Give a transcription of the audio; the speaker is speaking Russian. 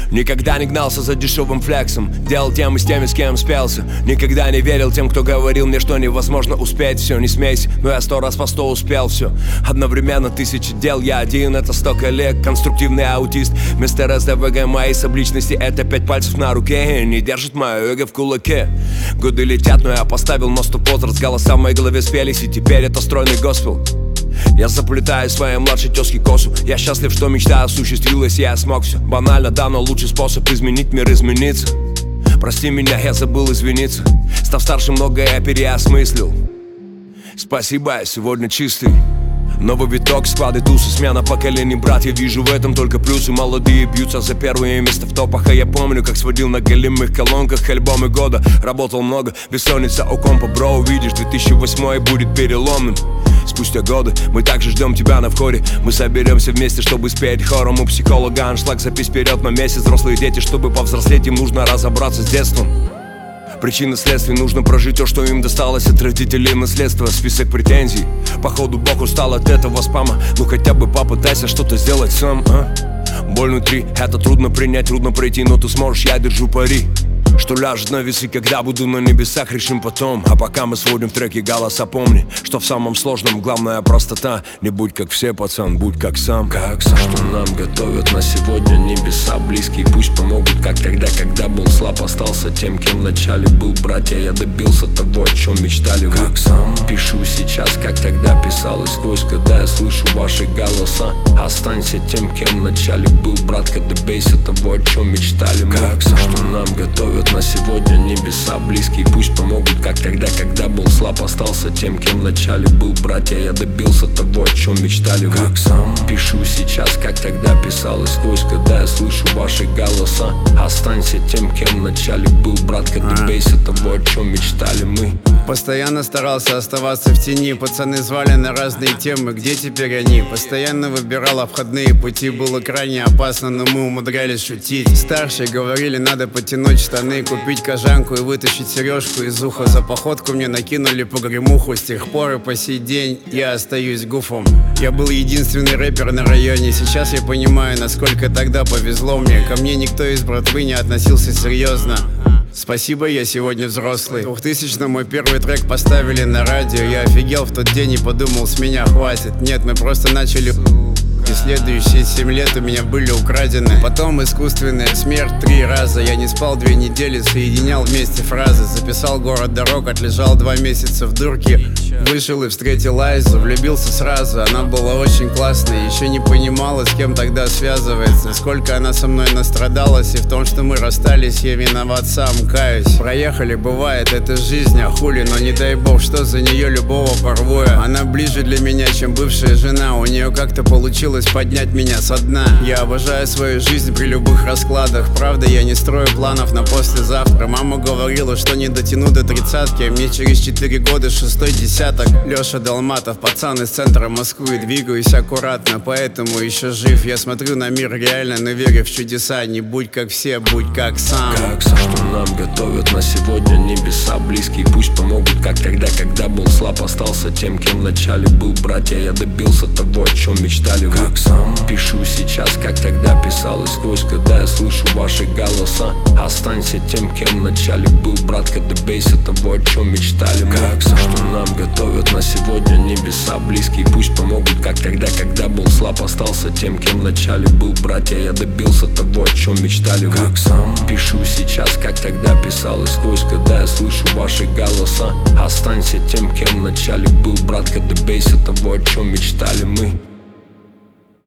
Никогда не гнался за дешевым флексом, делал тем и с теми, с кем спелся. Никогда не верил тем, кто говорил мне, что невозможно успеть все. Не смейся, но я 100 раз по 100 успел все. Одновременно 1000 дел, я один, это 100 коллег. Конструктивный аутист, вместо РСДВГ моей субличности это 5 пальцев на руке. Не держит мое эго в кулаке. Годы летят, но я поставил на стоп-возраст. Голоса в моей голове спелись, и теперь это стройный госпел. Я заплетаю своей младшей тёзке косу. Я счастлив, что мечта осуществилась, я смог все. Банально, да, но лучший способ изменить мир — измениться. Прости меня, я забыл извиниться. Став старше, многое я переосмыслил. Спасибо, я сегодня чистый. Новый виток, склады, тусы, смена поколений, брат. Я вижу в этом только плюсы. Молодые бьются за первые места в топах. А я помню, как сводил на голимых колонках альбомы года. Работал много, бессонница у компа, бро. Увидишь, 2008 будет переломным. Спустя годы мы также ждем тебя на входе. Мы соберемся вместе, чтобы спеть хором. У психолога аншлаг, запись вперед на месяц. Взрослые дети, чтобы повзрослеть, им нужно разобраться с детством. Причины следствий, нужно прожить то, что им досталось от родителей. Наследство, список претензий. Походу Бог устал от этого спама. Ну хотя бы попытайся что-то сделать сам, а? Боль внутри, это трудно принять, трудно пройти, но ты сможешь, я держу пари. Что ляжет на весы, когда буду на небесах, решим потом. А пока мы сводим в треки голоса, помни, что в самом сложном главная простота. Не будь как все, пацан, будь как сам. Что нам готовят на сегодня небеса близкие. Пусть помогут, как тогда, когда был слаб. Остался тем, кем вначале был, братья. Я добился того, о чем мечтали вы. Пишу сейчас, как тогда писалось сквозь, когда я слышу ваши голоса. Останься тем, кем вначале был, братка. Добейся того, о чем мечтали мы. Что нам готовят на сегодня небеса близкие. Пусть помогут, как тогда, когда был слаб. Остался тем, кем вначале был, братья. Я добился того, о чем мечтали вы. Пишу сейчас, как тогда писалось сквозь, когда я слышу ваши голоса. Останься тем, кем вначале был, братка. Добейся того, о чем мечтали мы. Постоянно старался оставаться в тени. Пацаны звали на разные темы, где теперь они? Постоянно выбирал обходные пути. Было крайне опасно, но мы умудрялись шутить. Старшие говорили, надо подтянуть штаны, купить кожанку и вытащить сережку из уха. За походку мне накинули погремуху. С тех пор и по сей день я остаюсь гуфом. Я был единственный рэпер на районе. Сейчас я понимаю, насколько тогда повезло мне. Ко мне никто из братвы не относился серьезно. Спасибо, я сегодня взрослый. В 2000-м мой первый трек поставили на радио. Я офигел в тот день и подумал, с меня хватит. Нет, мы просто начали. И следующие 7 лет у меня были украдены. Потом искусственная смерть 3 раза. Я не спал 2 недели, соединял вместе фразы. Записал город дорог, отлежал 2 месяца в дурке. Вышел и встретил Айзу, влюбился сразу. Она была очень классной, еще не понимала, с кем тогда связывается. Сколько она со мной настрадалась, и в том, что мы расстались, я виноват сам, каюсь. Проехали, бывает, это жизнь, а хули. Но не дай бог, что за нее любого порву я. Она ближе для меня, чем бывшая жена. У нее как-то получилось поднять меня со дна. Я обожаю свою жизнь при любых раскладах. Правда, я не строю планов на послезавтра. Мама говорила, что не дотяну до 30-ки, а мне через 4 года 6-й десяток. Леша Долматов, пацан из центра Москвы. Двигаюсь аккуратно, поэтому еще жив. Я смотрю на мир реально, но верю в чудеса. Не будь как все, будь как сам. Что нам готовят на сегодня небеса близкие. Пусть помогут, как тогда, когда был слаб. Остался тем, кем вначале был, братья. Я добился того, о чем мечтали вы. Пишу сейчас, как тогда писалось сквозь, когда я слышу ваши голоса. Останься тем, кем вначале был, братка. Добейся того, о чем мечтали мы. Что нам готовят на сегодня небеса близкие. Пусть помогут, как тогда, когда был слаб. Остался тем, кем вначале был, братья. Я добился того, о чем мечтали вы. Пишу сейчас, как тогда писалось сквозь, когда я слышу ваши голоса. Останься тем, кем вначале был, братка. Добейся того, о чем мечтали мы.